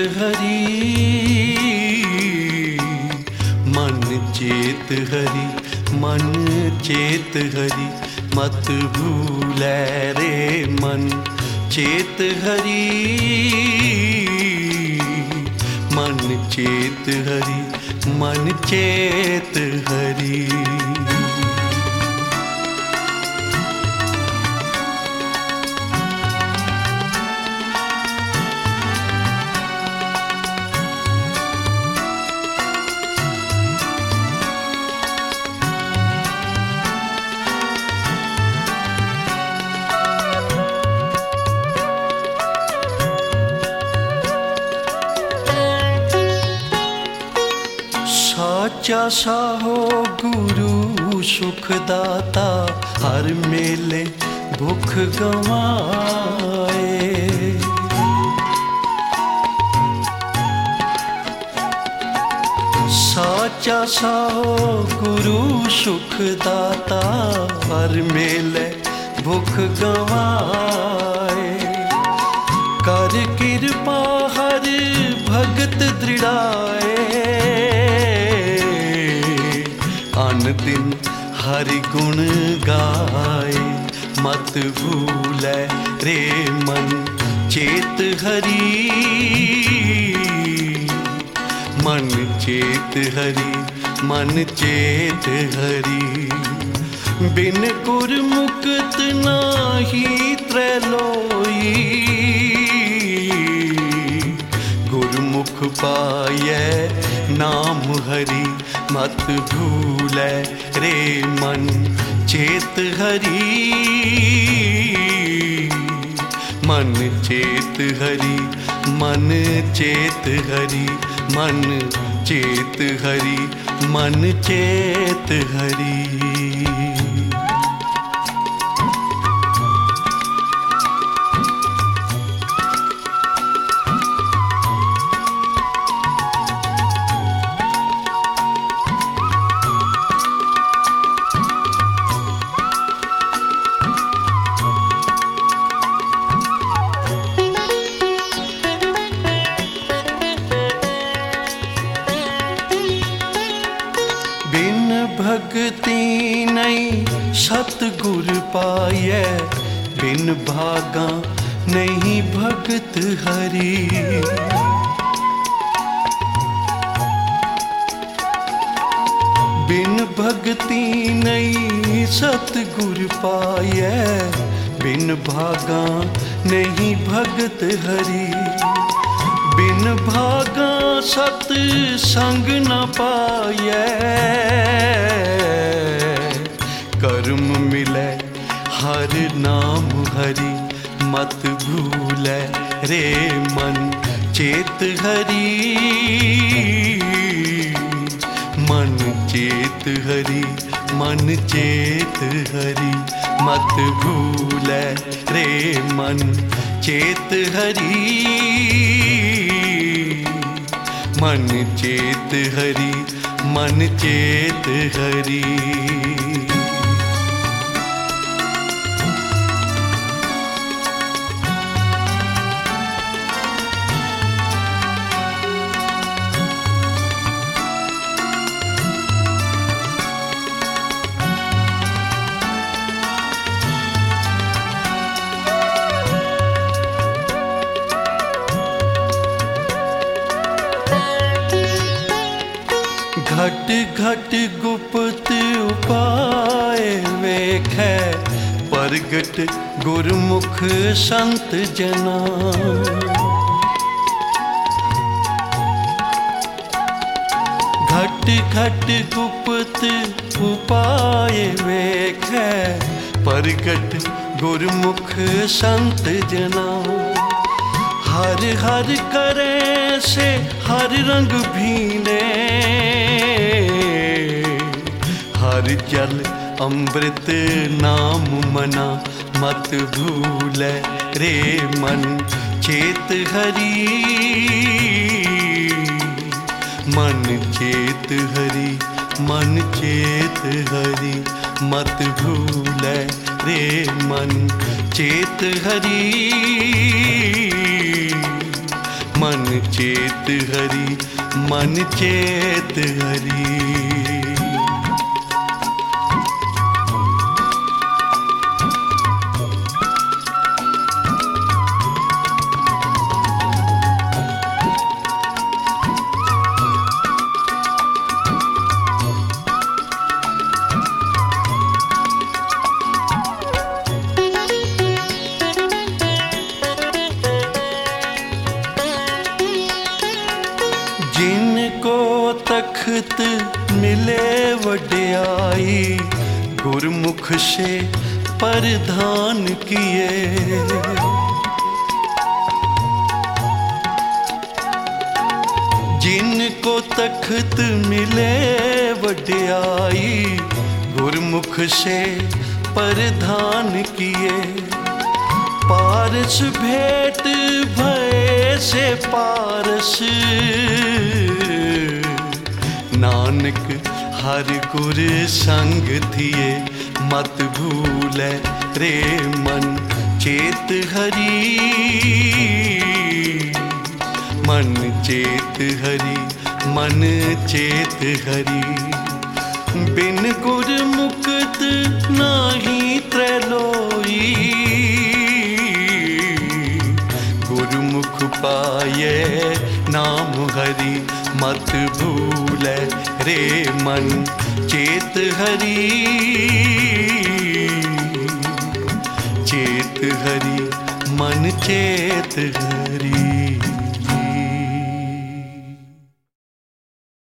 हरि, मन चेत हरि, मन चेत हरि, मत भूलै रे मन चेत हरि, मन चेत हरि, मन चेत हरि। साचा साहो गुरु सुखदाता, हर मेले भुख गवाए। साचा साहो गुरु सुखदाता, हर मेले भुख गवाए। कर कृपा हर भगत दृढ़ाए, अन दिन हरि गुण गाए। मत भूलै रे मन चेत हरि, मन चेत हरि, मन चेत हरि। बिन गुर मुक्त नाही त्रैलोई, गुरमुख पायै नाम हरि। मत भूलै रे मन चेत हरि, मन चेत हरि, मन चेत हरि, मन चेत हरि, मन चेत हरि। बिन भगति नहीं सतगुर पायै, बिन भागा नहीं भगत हरि। बिन भगति नहीं सतगुर पायै, बिन भागा नहीं भगत हरि। बिन भागा सत संग न पायै, कर्म मिलै हर नाम हरि। मत भूलै रे मन चेत हरि, मन चेत हरि, मन चेत हरि। मत भूलै रे मन चेत हरि, मन चेत हरि, मन चेत हरि। घट घट गुप्त उपाय वेखै, प्रगट गुरमुख संत जना। घट घट गुप्त उपाय वेखै, प्रगट गुरमुख संत जना। हर हर करे से हर रंग भीने, हर जल अमृत नाम मना। मत भूलै रे मन चेत हरि, मन चेत हरि, मन चेत हरि। मत भूलै रे मन चेत हरि, मन चेत हरि मन चेत हरि। जिनको तख्त मिले वड्याई गुरमुख से परिधान किए। जिनको तख्त मिले वड्याई गुरमुख से परिधान किए। पारस भेंट भय से पारस नानक हर गुर संग थिए। मत भूलै रे मन चेत हरि मन चेत हरि मन चेत हरि। बिन गुर मुक्त नाही त्रैलोई गुरमुख पाये नाम हरि। मत भूलै रे मन चेत हरि चेत हरि मन चेत हरि।